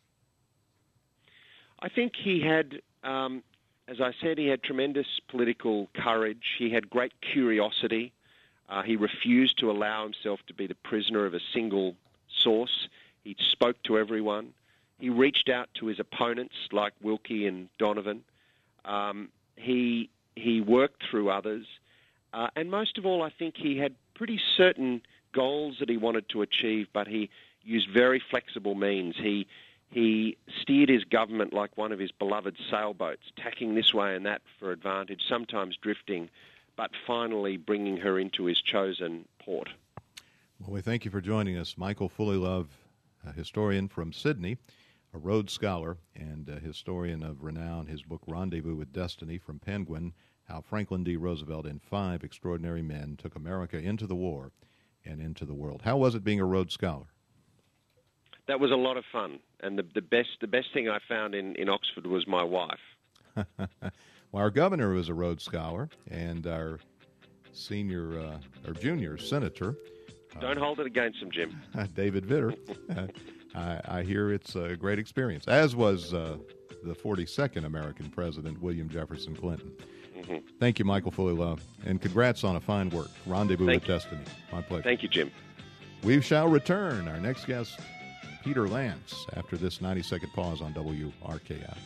I think he had, um, as I said, he had tremendous political courage. He had great curiosity. Uh, he refused to allow himself to be the prisoner of a single source. He spoke to everyone. He reached out to his opponents like Willkie and Donovan. Um, he he worked through others. Uh, and most of all, I think he had pretty certain goals that he wanted to achieve, but he used very flexible means. He he steered his government like one of his beloved sailboats, tacking this way and that for advantage, sometimes drifting, but finally bringing her into his chosen port. Well, we thank you for joining us. Michael Fullilove, a historian from Sydney, a Rhodes Scholar, and a historian of renown. His book, Rendezvous with Destiny, from Penguin, How Franklin D. Roosevelt and Five Extraordinary Men Took America into the War and into the World. How was it being a Rhodes Scholar? That was a lot of fun, and the, the best the best thing I found in, in Oxford was my wife. Well, our governor was a Rhodes Scholar, and our senior, uh, or junior senator. Don't uh, hold it against him, Jim. David Vitter. uh, I, I hear it's a great experience, as was uh, the forty-second American president, William Jefferson Clinton. Mm-hmm. Thank you, Michael Fullilove, and congrats on a fine work. Rendezvous Thank with you. Destiny. My pleasure. Thank you, Jim. We shall return. Our next guest, Peter Lance, after this ninety-second pause on W R K F.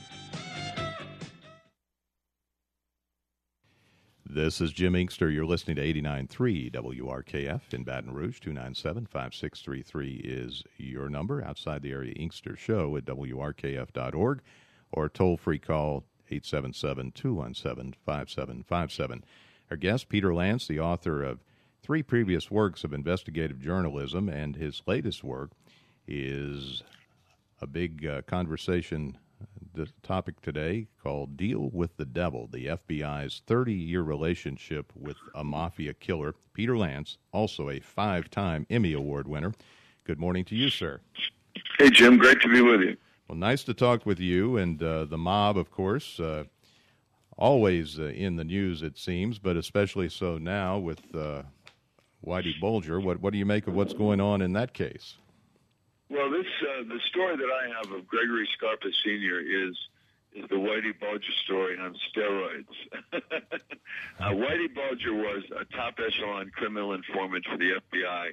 This is Jim Inkster. You're listening to eighty-nine point three W R K F in Baton Rouge. two nine seven, five six three three is your number. Outside the area, Inkster Show at W R K F dot org, or toll-free call eight seven seven, two one seven, five seven five seven. Our guest, Peter Lance, the author of three previous works of investigative journalism, and his latest work is a big uh, conversation the topic today called Deal with the Devil, the F B I's thirty-year relationship with a mafia killer. Peter Lance, also a five-time Emmy Award winner. Good morning to you, sir. Hey, Jim. Great to be with you. Well, nice to talk with you. And uh, the mob, of course, uh, always uh, in the news, it seems, but especially so now with uh, Whitey Bulger. What, what do you make of what's going on in that case? Well, this uh, the story that I have of Gregory Scarpa Senior is is the Whitey Bulger story on steroids. uh, Whitey Bulger was a top echelon criminal informant for the F B I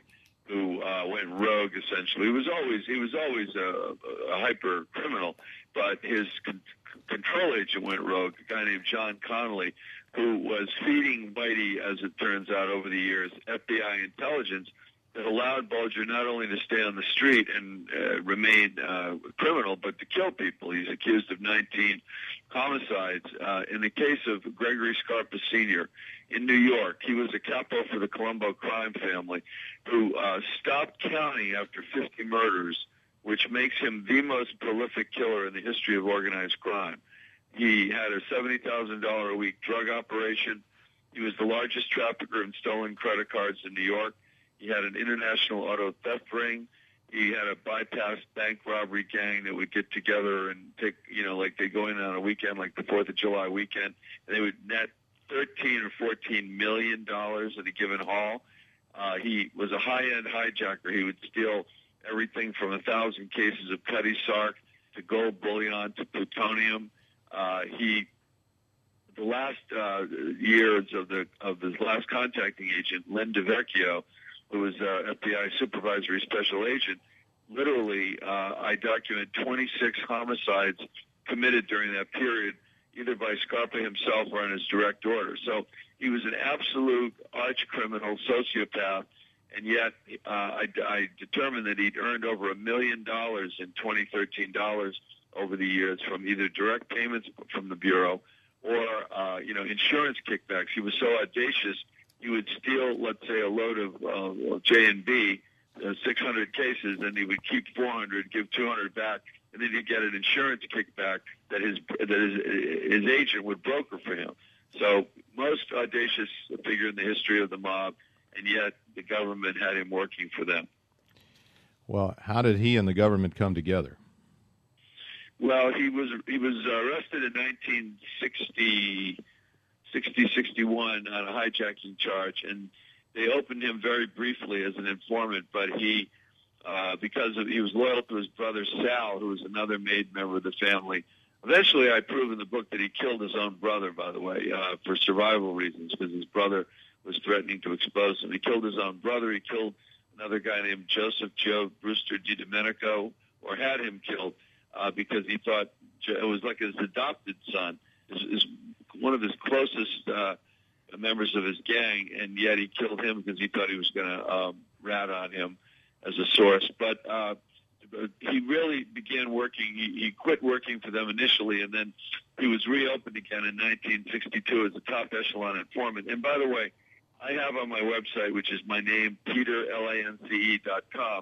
who uh, went rogue. Essentially, he was always he was always a, a hyper criminal, but his con- control agent went rogue. A guy named John Connolly, who was feeding Whitey, as it turns out, over the years, F B I intelligence that allowed Bulger not only to stay on the street and uh, remain uh, criminal, but to kill people. He's accused of nineteen homicides. Uh, in the case of Gregory Scarpa Senior in New York, he was a capo for the Colombo crime family who uh, stopped counting after fifty murders, which makes him the most prolific killer in the history of organized crime. He had a seventy thousand dollars a week drug operation. He was the largest trafficker in stolen credit cards in New York. He had an international auto theft ring. He had a bypass bank robbery gang that would get together and take, you know, like they go in on a weekend, like the Fourth of July weekend, and they would net thirteen or fourteen million dollars at a given haul. Uh, he was a high-end hijacker. He would steal everything from a thousand cases of petty sark to gold bullion to plutonium. Uh, he, the last uh, years of the of his last contacting agent, Len DeVecchio, who was uh, F B I supervisory special agent, literally, uh, I document twenty-six homicides committed during that period, either by Scarpa himself or on his direct order. So he was an absolute arch criminal, sociopath, and yet uh, I, I determined that he'd earned over a million dollars in twenty thirteen dollars over the years from either direct payments from the Bureau or, uh, you know, insurance kickbacks. He was so audacious, he would steal, let's say, a load of uh, J and B, uh, six hundred cases, and he would keep four hundred, give two hundred back, and then he'd get an insurance kickback that his that his, his agent would broker for him. So most audacious figure in the history of the mob, and yet the government had him working for them. Well, how did he and the government come together? Well, he was he was arrested in nineteen sixty, sixty, sixty-one on a hijacking charge, and they opened him very briefly as an informant, but he, uh, because of, he was loyal to his brother Sal, who was another made member of the family. Eventually, I prove in the book that he killed his own brother, by the way, uh, for survival reasons, because his brother was threatening to expose him. He killed his own brother. He killed another guy named Joseph Joe Brewster DiDomenico, or had him killed, uh, because he thought it was like his adopted son, his, his, one of his closest uh, members of his gang, and yet he killed him because he thought he was going to um, rat on him as a source. But uh, he really began working. He, he quit working for them initially, and then he was reopened again in nineteen sixty-two as a top echelon informant. And by the way, I have on my website, which is my name, Peter Lance dot com,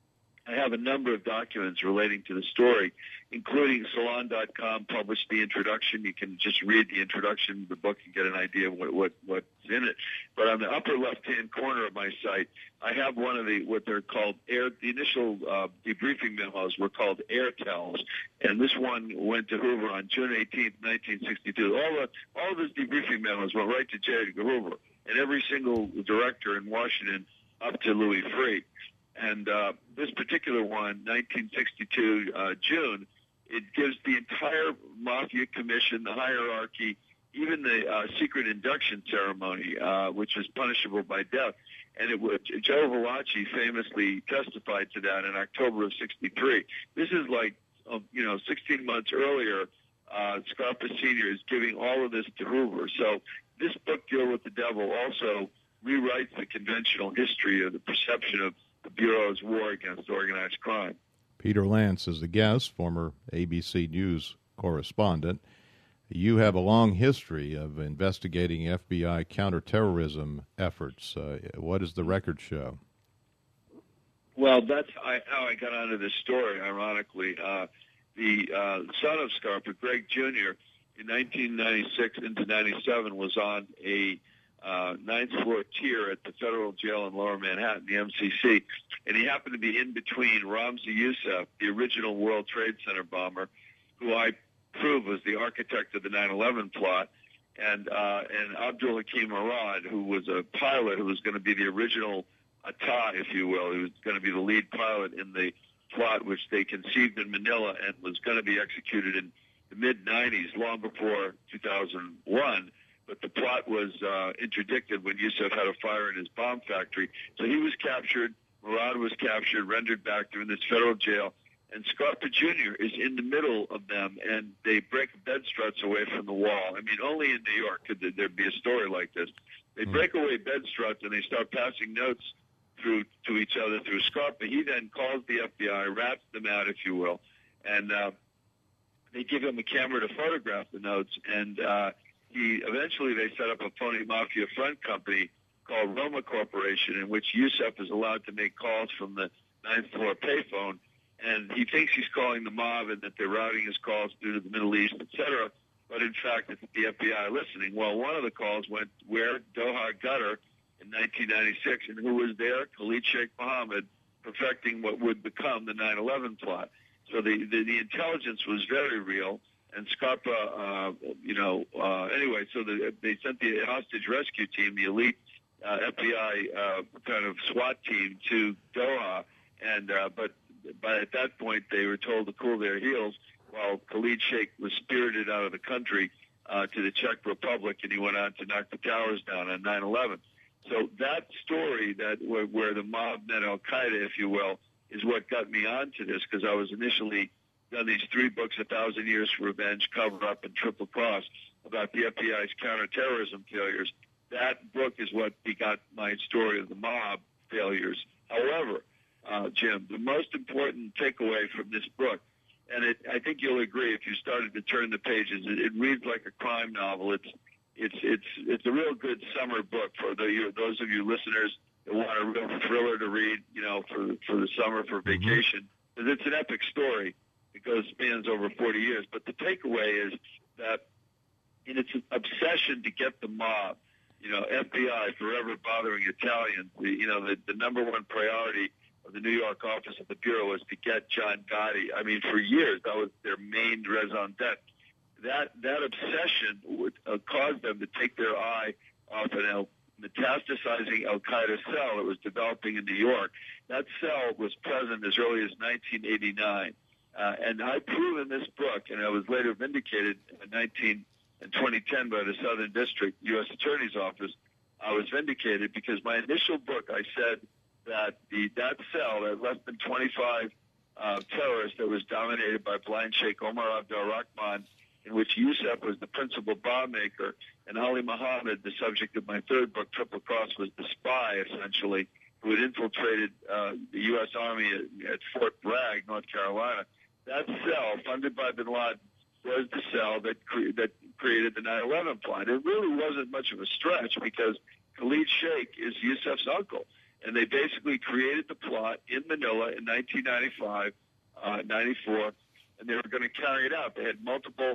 I have a number of documents relating to the story, including Salon dot com published the introduction. You can just read the introduction of the book and get an idea of what, what what's in it. But on the upper left-hand corner of my site, I have one of the what they're called air. The initial uh, debriefing memos were called airtels, and this one went to Hoover on June eighteenth, nineteen sixty-two. All the all of his debriefing memos went right to J. Edgar Hoover, and every single director in Washington up to Louis Freeh. And uh, this particular one, nineteen sixty-two, uh, June, it gives the entire Mafia Commission, the hierarchy, even the uh, secret induction ceremony, uh, which is punishable by death. And it would, Joe Valachi famously testified to that in October of sixty-three. This is like, uh, you know, sixteen months earlier, uh, Scarpa Senior is giving all of this to Hoover. So this book, Deal with the Devil, also rewrites the conventional history of the perception of the Bureau's war against organized crime. Peter Lance is the guest, former A B C News correspondent. You have a long history of investigating F B I counterterrorism efforts. Uh, what does the record show? Well, that's I, how I got onto this story, ironically. Uh, the uh, son of Scarpa, Greg Junior, in nineteen ninety-six into ninety-seven was on a Uh, ninth floor tier at the federal jail in Lower Manhattan, the M C C, and he happened to be in between Ramzi Youssef, the original World Trade Center bomber, who I prove was the architect of the nine eleven plot, and uh, and Abdul Hakim Arad, who was a pilot who was going to be the original Atta, if you will. He was going to be the lead pilot in the plot, which they conceived in Manila and was going to be executed in the mid nineties, long before two thousand one. But the plot was uh, interdicted when Youssef had a fire in his bomb factory. So he was captured Murad was captured, rendered back. They're in this federal jail. And Scarpa Junior is in the middle of them, and they break bed struts away from the wall. I mean, only in New York could there be a story like this. They Mm. break away bed struts, and they start passing notes through to each other through Scarpa. He then calls the F B I, rats them out, if you will, and uh, they give him a camera to photograph the notes. And uh, he eventually they set up a phony mafia front company called Roma Corporation, in which Yusef is allowed to make calls from the ninth floor payphone. And he thinks he's calling the mob and that they're routing his calls due to the Middle East, et cetera. But in fact, it's the F B I listening. Well, one of the calls went where? Doha, Qatar in nineteen ninety-six. And who was there? Khalid Sheikh Mohammed, perfecting what would become the nine eleven plot. So the, the, the intelligence was very real. And Scarpa, uh, you know, uh, anyway, so the, they sent the hostage rescue team, the elite uh, F B I uh, kind of SWAT team, to Doha. And uh, but But at that point, they were told to cool their heels while Khalid Sheikh was spirited out of the country uh, to the Czech Republic, and he went on to knock the towers down on nine eleven. So that story, that where, where the mob met Al-Qaeda, if you will, is what got me onto this, because I was initially done these three books, A Thousand Years for Revenge, Cover Up, and Triple Cross, about the F B I's counterterrorism failures. That book is what begot my story of the mob failures. However, Uh, Jim, the most important takeaway from this book, and it, I think you'll agree if you started to turn the pages, it, it reads like a crime novel. It's it's it's it's a real good summer book for the you, those of you listeners that want a real thriller to read, you know, for for the summer, for vacation. Because it's an epic story. It goes spans over forty years. But the takeaway is that in its obsession to get the mob, you know, F B I forever bothering Italians, the, you know, the, the number one priority of the New York office of the Bureau was to get John Gotti. I mean, for years, that was their main raison d'etre. That, that obsession would uh, cause them to take their eye off an El, metastasizing Al-Qaeda cell that was developing in New York. That cell was present as early as nineteen eighty-nine. Uh, and I prove in this book, and I was later vindicated in nineteen in twenty ten by the Southern District U S Attorney's Office, I was vindicated because my initial book, I said that the that cell, that less than twenty-five uh, terrorists that was dominated by blind Sheikh Omar Abdul Rahman, in which Yusef was the principal bomb maker, and Ali Muhammad, the subject of my third book, Triple Cross, was the spy, essentially, who had infiltrated uh, the U S Army at, at Fort Bragg, North Carolina. That cell, funded by bin Laden, was the cell that, cre- that created the nine eleven plot. It really wasn't much of a stretch because Khalid Sheikh is Yusef's uncle. And they basically created the plot in Manila in nineteen ninety-five, uh, ninety-four, and they were going to carry it out. They had multiple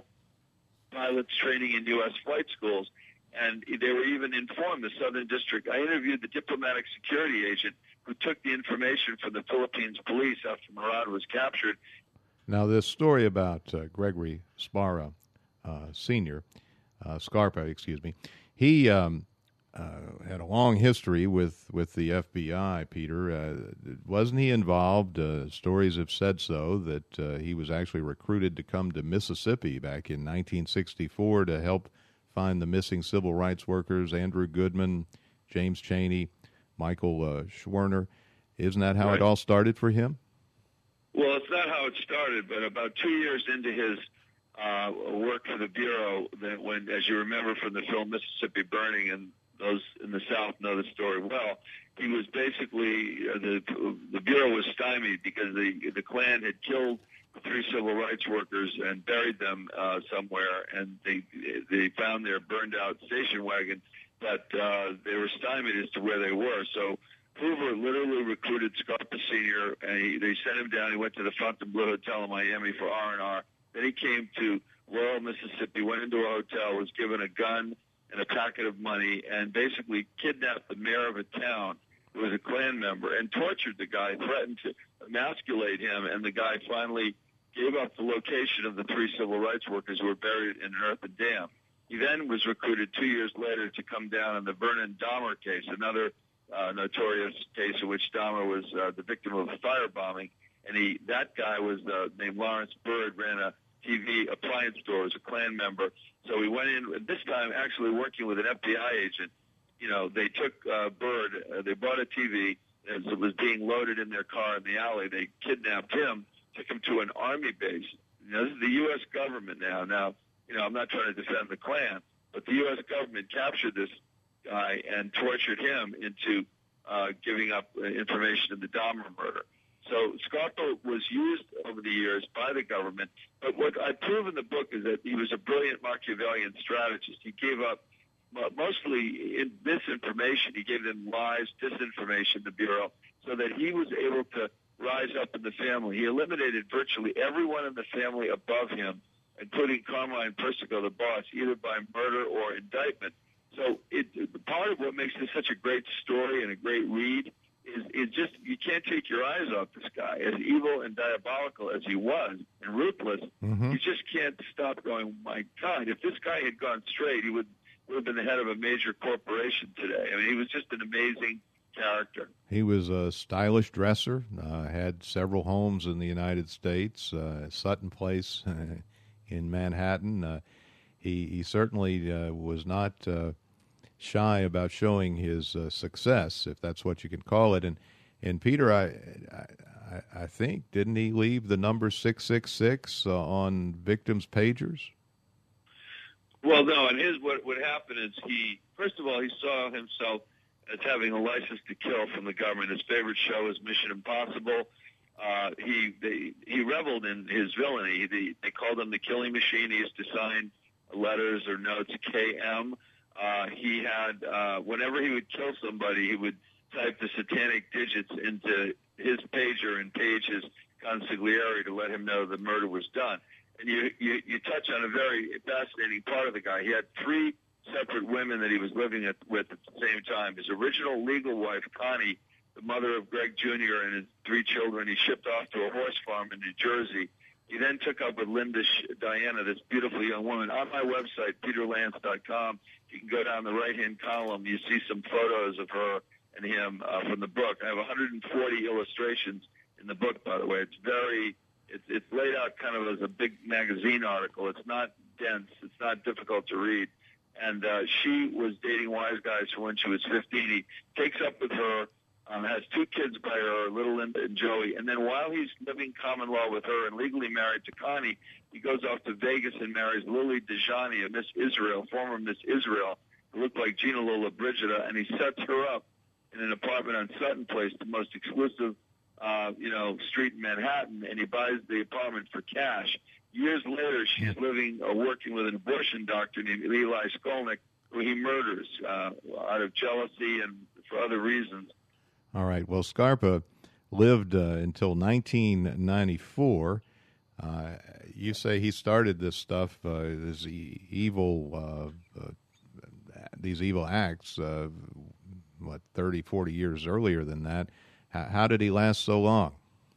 pilots training in U S flight schools, and they were even informed, the Southern District. I interviewed the diplomatic security agent who took the information from the Philippines police after Murad was captured. Now, this story about uh, Gregory Sparra, uh, Senior, uh, Scarpa, excuse me, he um, uh, had a long history with, with the F B I, Peter. Uh, wasn't he involved? Uh, stories have said so, that uh, he was actually recruited to come to Mississippi back in nineteen sixty-four to help find the missing civil rights workers, Andrew Goodman, James Chaney, Michael uh, Schwerner. Isn't that how Right. it all started for him? Well, it's not how it started, but about two years into his uh, work for the Bureau, that when, as you remember from the film Mississippi Burning, and those in the South know the story well, he was basically, uh, the the Bureau was stymied because the the Klan had killed three civil rights workers and buried them uh, somewhere, and they they found their burned out station wagon, but uh, they were stymied as to where they were. So Hoover literally recruited Scarpa Senior, and he, they sent him down. He went to the Fontainebleau Hotel in Miami for R and R. Then he came to Laurel, Mississippi, went into a hotel, was given a gun and a packet of money, and basically kidnapped the mayor of a town who was a Klan member and tortured the guy, threatened to emasculate him, and the guy finally gave up the location of the three civil rights workers who were buried in an earthen dam. He then was recruited two years later to come down on the Vernon Dahmer case, another uh, notorious case in which Dahmer was uh, the victim of a firebombing. And he, that guy was uh, named Lawrence Bird, ran a T V appliance store, was a Klan member. So we went in, this time actually working with an F B I agent. You know, they took uh, Bird, uh, they bought a T V, as it was being loaded in their car in the alley, they kidnapped him, took him to an army base. You know, this is the U S government now. Now, you know, I'm not trying to defend the Klan, but the U S government captured this guy and tortured him into uh, giving up uh, information in the Dahmer murder. So Scarpa was used over the years by the government, but what I prove in the book is that he was a brilliant Machiavellian strategist. He gave up mostly in misinformation. He gave them lies, disinformation, the Bureau, so that he was able to rise up in the family. He eliminated virtually everyone in the family above him, including Carmine Persico, the boss, either by murder or indictment. So it, part of what makes this such a great story and a great read is, is just you can't take your eyes off this guy. As evil and diabolical as he was and ruthless, mm-hmm. you just can't stop going, my God, if this guy had gone straight, he would, would have been the head of a major corporation today. I mean, he was just an amazing character. He was a stylish dresser, uh, had several homes in the United States, uh, Sutton Place in Manhattan. Uh, he, he certainly uh, was not uh, shy about showing his uh, success, if that's what you can call it. And and Peter, I I, I think, didn't he leave the number six six six uh, on victims' pagers? Well, no, and his what what happened is he first of all he saw himself as having a license to kill from the government. His favorite show was Mission Impossible. Uh, he they, he reveled in his villainy. They, they called him the Killing Machine. He used to sign letters or notes K M. Uh, he had uh, whenever he would kill somebody, he would type the satanic digits into his pager and page his consigliere to let him know the murder was done. And you, you you touch on a very fascinating part of the guy. He had three separate women that he was living at, with at the same time. His original legal wife, Connie, the mother of Greg Junior and his three children, he shipped off to a horse farm in New Jersey. He then took up with Linda Diana, this beautiful young woman. On my website, peter lance dot com, you can go down the right-hand column. You see some photos of her and him uh, from the book. I have one hundred forty illustrations in the book, by the way. It's very, it's, it's laid out kind of as a big magazine article. It's not dense. It's not difficult to read. And uh, she was dating wise guys from when she was fifteen. He takes up with her, um, has two kids by her, little Linda and Joey. And then while he's living common law with her and legally married to Connie, he goes off to Vegas and marries Lily Dejani, a Miss Israel, former Miss Israel, who looked like Gina Lollobrigida, and he sets her up in an apartment on Sutton Place, the most exclusive, uh, you know, street in Manhattan, and he buys the apartment for cash. Years later, she's living or working with an abortion doctor named Eli Skolnick, who he murders uh, out of jealousy and for other reasons. All right. Well, Scarpa lived uh, until nineteen ninety-four. Uh, you say he started this stuff, uh, this e- evil, uh, uh, these evil acts, uh, what, thirty, forty years earlier than that. How, how did he last so long?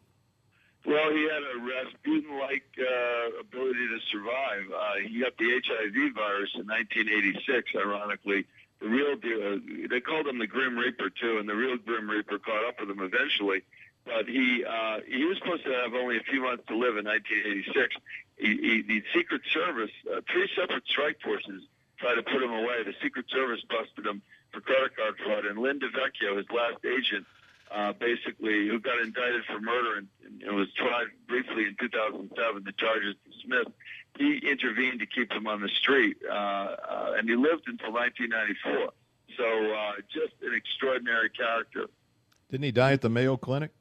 Well, he had a Rasputin-like uh, ability to survive. Uh, he got the H I V virus in nineteen eighty-six, ironically. The real deal, uh, they called him the Grim Reaper, too, and the real Grim Reaper caught up with him eventually. But he uh, he was supposed to have only a few months to live in nineteen eighty-six. He, he, the Secret Service, uh, three separate strike forces tried to put him away. The Secret Service busted him for credit card fraud, and Lynn DeVecchio, his last agent, Uh, basically, who got indicted for murder and, and was tried briefly in two thousand seven, the charges dismissed. He intervened to keep him on the street, uh, uh, and he lived until nineteen ninety-four. So uh, just an extraordinary character. Didn't he die at the Mayo Clinic?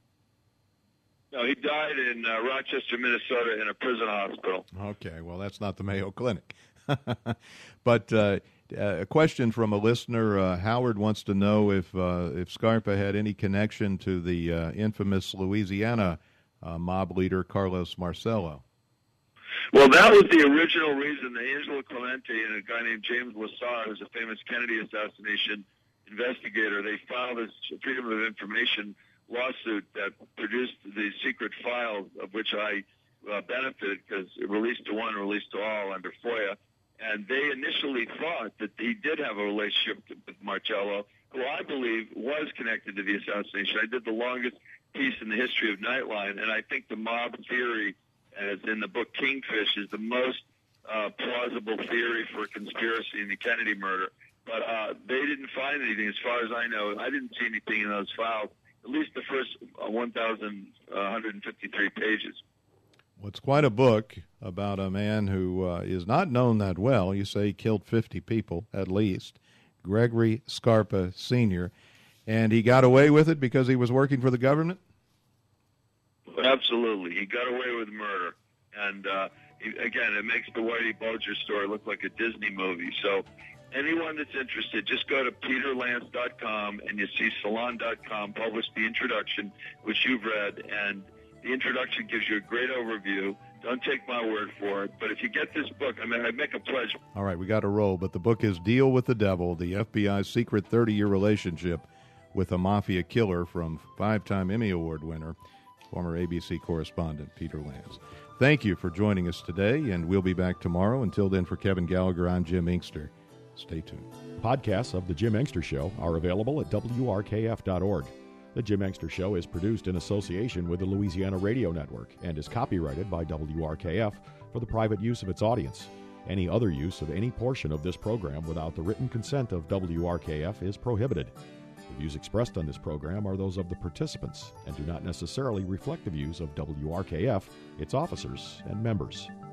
No, he died in uh, Rochester, Minnesota, in a prison hospital. Okay, well, that's not the Mayo Clinic. But uh, a question from a listener, uh, Howard wants to know if uh, if Scarpa had any connection to the uh, infamous Louisiana uh, mob leader Carlos Marcello. Well, that was the original reason that Angelo Clemente and a guy named James Lassar, who's a famous Kennedy assassination investigator, they filed this Freedom of Information lawsuit that produced the secret files of which I uh, benefited because it released to one, released to all under FOIA. And they initially thought that he did have a relationship with Marcello, who I believe was connected to the assassination. I did the longest piece in the history of Nightline, and I think the mob theory, as in the book Kingfish, is the most uh, plausible theory for a conspiracy in the Kennedy murder. But uh, they didn't find anything, as far as I know. I didn't see anything in those files. It at least the first uh, one thousand one hundred fifty-three pages. Well, it's quite a book about a man who uh, is not known that well. You say he killed fifty people at least, Gregory Scarpa Senior, and he got away with it because he was working for the government? Absolutely. He got away with murder. And, uh, he, again, it makes the Whitey Bulger story look like a Disney movie. So anyone that's interested, just go to peter lance dot com, and you see salon dot com published the introduction, which you've read, and the introduction gives you a great overview. Don't take my word for it, but if you get this book, I mean, I make a pledge. All right, we got to roll, but the book is Deal with the Devil, the F B I's secret thirty-year relationship with a mafia killer, from five-time Emmy Award winner, former A B C correspondent Peter Lance. Thank you for joining us today, and we'll be back tomorrow. Until then, for Kevin Gallagher, I'm Jim Inkster. Stay tuned. Podcasts of The Jim Inkster Show are available at W R K F dot org. The Jim Inkster Show is produced in association with the Louisiana Radio Network and is copyrighted by W R K F for the private use of its audience. Any other use of any portion of this program without the written consent of W R K F is prohibited. The views expressed on this program are those of the participants and do not necessarily reflect the views of W R K F, its officers, and members.